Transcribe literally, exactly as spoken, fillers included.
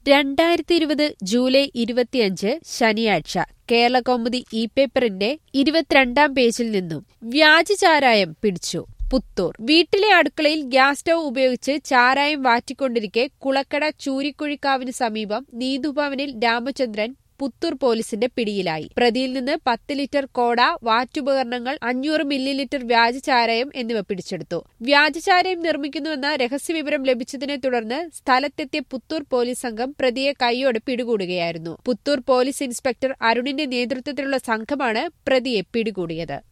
രണ്ടായിരത്തി ഇരുപത് ജൂലൈ ഇരുപത്തിയഞ്ച് ശനിയാഴ്ച കേരളകൗമുദി ഇ പേപ്പറിന്റെ ഇരുപത്തിരണ്ടാം പേജിൽ നിന്നും വ്യാജ ചാരായം പിടിച്ചു. പുത്തൂർ വീട്ടിലെ അടുക്കളയിൽ ഗ്യാസ് സ്റ്റൗ ഉപയോഗിച്ച് ചാരായം വാറ്റിക്കൊണ്ടിരിക്കെ കുളക്കട ചൂരിക്കുഴിക്കാവിന് സമീപം നീതുഭവനിൽ രാമചന്ദ്രൻ പുത്തൂർ പോലീസിന്റെ പിടിയിലായി. പ്രതിയിൽ നിന്ന് പത്ത് ലിറ്റർ കോട, വാറ്റുപകരണങ്ങൾ, അഞ്ഞൂറ് മില്ലി ലിറ്റർ വ്യാജ ചാരായം എന്നിവ പിടിച്ചെടുത്തു. വ്യാജ ചാരായം നിർമ്മിക്കുന്നുവെന്ന രഹസ്യവിവരം ലഭിച്ചതിനെ തുടർന്ന് സ്ഥലത്തെത്തിയ പുത്തൂർ പോലീസ് സംഘം പ്രതിയെ കൈയോടെ പിടികൂടുകയായിരുന്നു. പുത്തൂർ പോലീസ് ഇൻസ്പെക്ടർ അരുണിന്റെ നേതൃത്വത്തിലുള്ള സംഘമാണ് പ്രതിയെ പിടികൂടിയത്.